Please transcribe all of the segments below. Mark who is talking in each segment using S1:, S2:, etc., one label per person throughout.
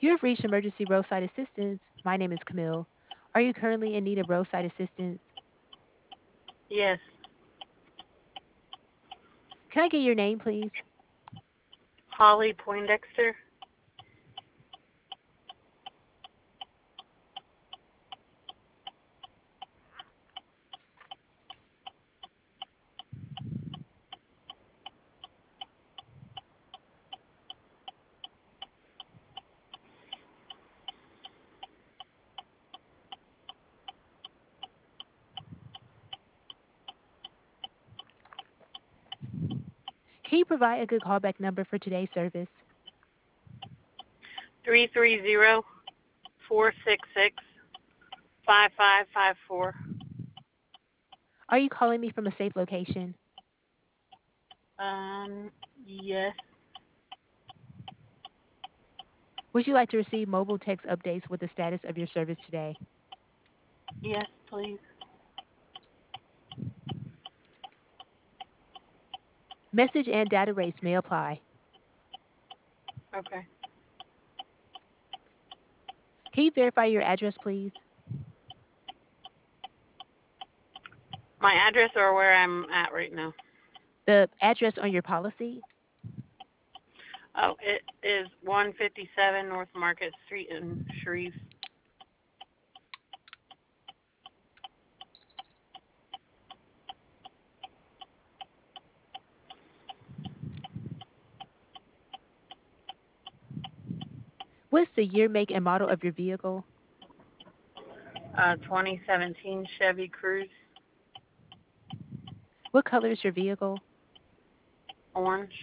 S1: You have reached emergency roadside assistance. My name is Camille. Are you currently in need of roadside assistance?
S2: Yes.
S1: Can I get your name, please?
S2: Holly Poindexter.
S1: Can you provide a good callback number for today's service?
S2: 330-466-5554.
S1: Are you calling me from a safe location?
S2: Yes.
S1: Would you like to receive mobile text updates with the status of your service today?
S2: Yes, please.
S1: Message and data rates may apply.
S2: Okay.
S1: Can you verify your address, please?
S2: My address or where I'm at right now?
S1: The address on your policy?
S2: Oh, it is 157 North Market Street in Shreve.
S1: What's the year, make, and model of your vehicle?
S2: 2017 Chevy Cruze.
S1: What color is your vehicle?
S2: Orange.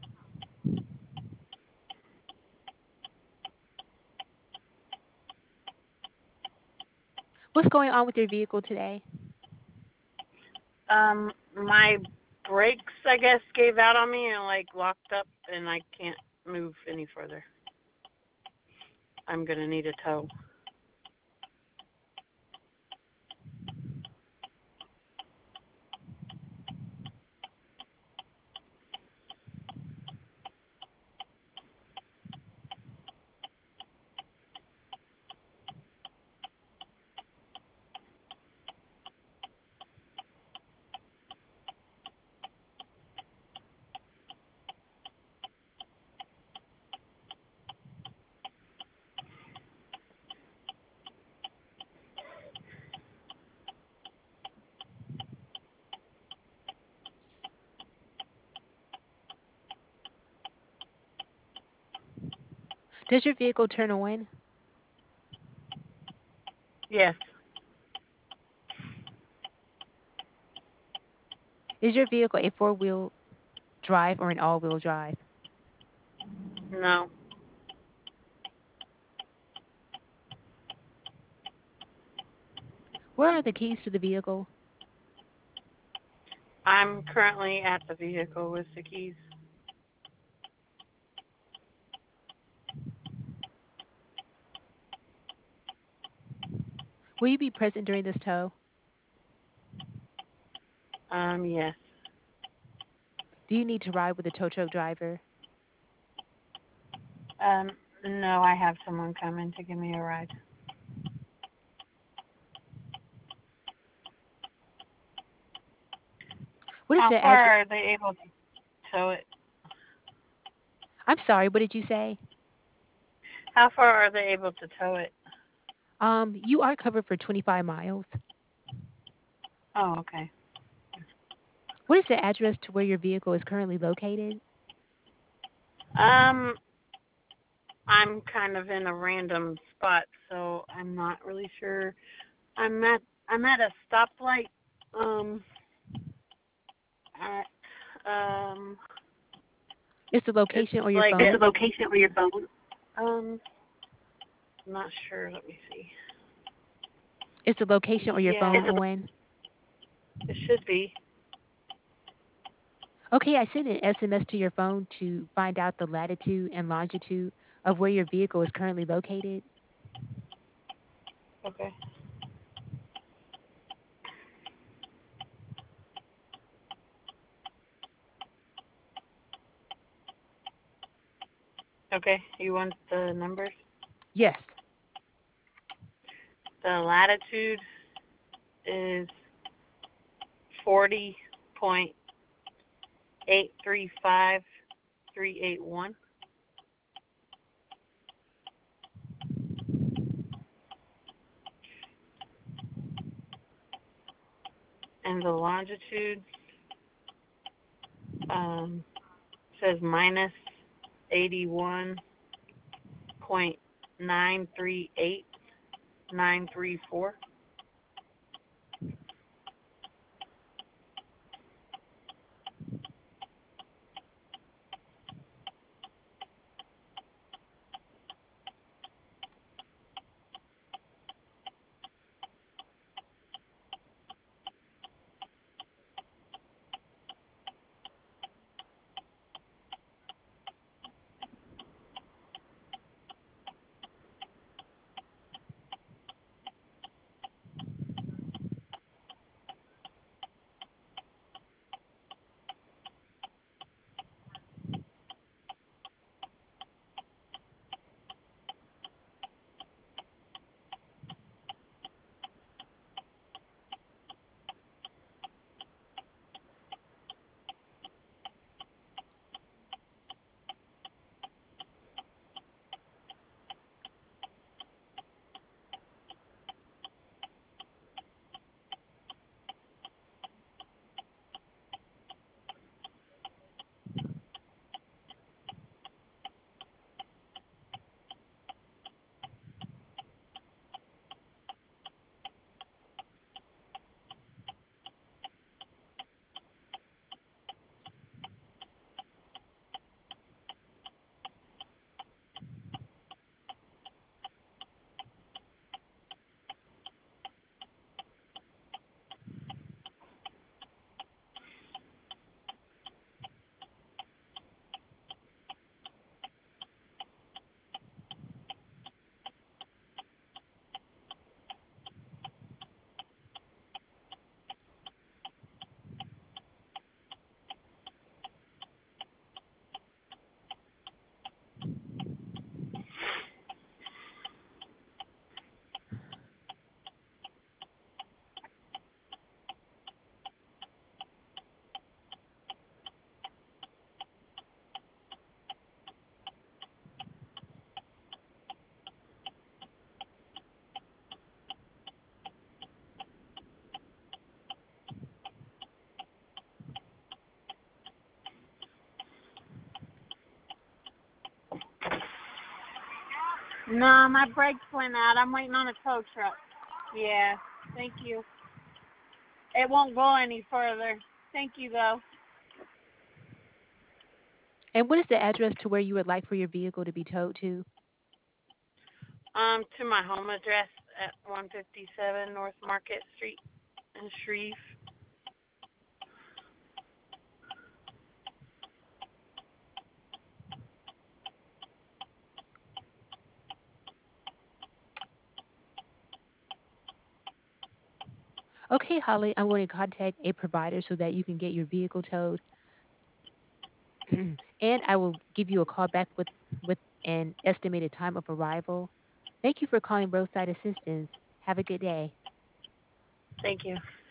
S1: What's going on with your vehicle today?
S2: My brakes, I guess, gave out on me and like locked up, and I can't move any further. I'm gonna need a tow.
S1: Does your vehicle turn on?
S2: Yes.
S1: Is your vehicle a four-wheel drive or an all-wheel drive?
S2: No.
S1: Where are the keys to the vehicle?
S2: I'm currently at the vehicle with the keys.
S1: Will you be present during this tow?
S2: Yes.
S1: Do you need to ride with a tow truck driver?
S2: Um, no, I have someone coming to give me a ride.
S1: What is
S2: How
S1: the address?
S2: far are they able to tow it?
S1: I'm sorry, what did you say?
S2: How far are they able to tow it?
S1: You are covered for 25 miles.
S2: Oh, okay.
S1: What is the address to where your vehicle is currently located?
S2: Um, I'm kind of in a random spot, so I'm not really sure. I'm at I'm at a stoplight. Um, at
S1: Is the
S2: it's
S1: location on your
S2: like Is the
S1: phone?
S2: location on your phone? Um, not sure. Let me see.
S1: Is the location on your
S2: Yeah,
S1: phone on?
S2: it should be.
S1: Okay, I sent an SMS to your phone to find out the latitude and longitude of where your vehicle is currently located.
S2: Okay. Okay. You want the numbers?
S1: Yes.
S2: The latitude is 40.835381, and the longitude um, says minus 81.938934. No, my brakes went out. I'm waiting on a tow truck. Yeah, thank you. It won't go any further. Thank you, though.
S1: And what is the address to where you would like for your vehicle to be towed to?
S2: To my home address at 157 North Market Street in Shreve.
S1: Okay, Holly, I'm going to contact a provider so that you can get your vehicle towed. And I will give you a call back with an estimated time of arrival. Thank you for calling Roadside Assistance. Have a good day.
S2: Thank you.